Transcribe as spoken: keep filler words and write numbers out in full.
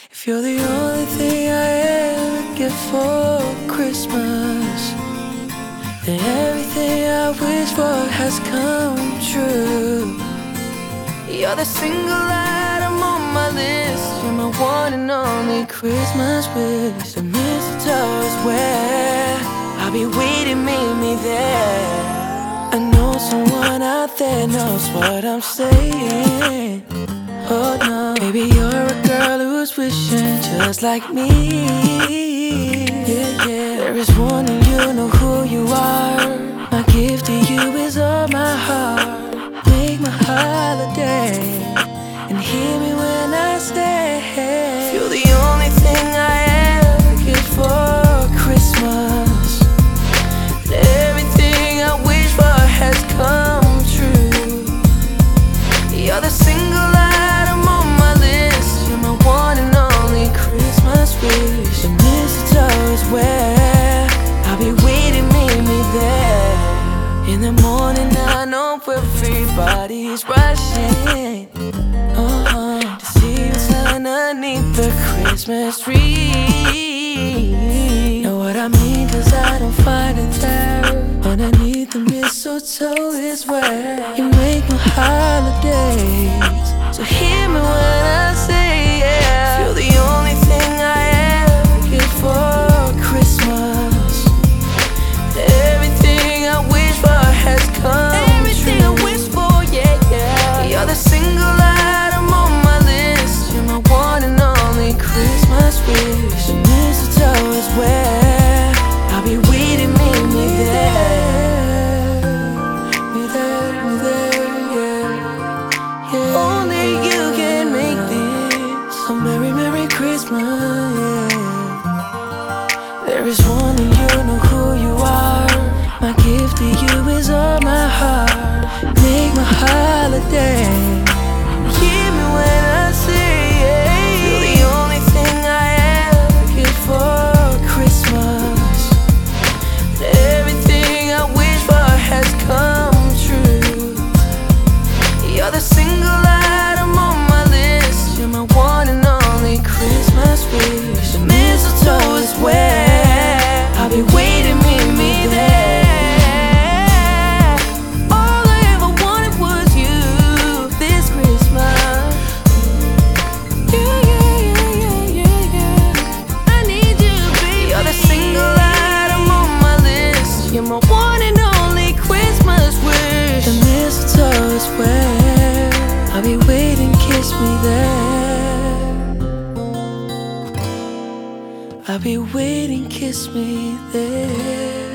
If you're the only thing I ever get for Christmas, then everything I wish for has come true. You're the single item on my list. You're my one and only Christmas wish. The mistletoe is where I'll be waiting, meet me there. I know someone out there knows what I'm saying. Oh no, baby, you're a girl who's wishing just like me. Yeah, yeah. There is one and you know who you are. My gift to you is all my heart. Make my holiday and hear me when I say you're the only thing I ever get for Christmas. Everything I wish for has come true. You're the single item on my list. You're my one and only Christmas wish. The mistletoe is where I'll be waiting, meet me there. In the morning I know everybody's rushing uh-huh, to see what's underneath the Christmas tree. Know what I mean, cause I don't find it there. Underneath the mistletoe is where you make my holidays. So hear me when I say yeah. You're the only thing I ever get for Christmas. Everything I wish for has come Everything true. I wish for, yeah, yeah. You're the single item on my list. You're my one and only Christmas wish. The mistletoe is where I'll be waiting, meet me there. Me there, me there, yeah, yeah. Only you can make this a merry, merry Christmas, yeah. There is one and you know who you are. My gift to you is all my heart. Make my holiday. Hear me when I say yeah. You're the only thing I ever get for Christmas. Everything I wish for has come true. You're the single item on my list. You're my one and only Christmas wish. The mistletoe is where I'll be waiting, meet me there. You're my one and only Christmas wish. The mistletoe is where I'll be waiting, kiss me there. I'll be waiting, kiss me there.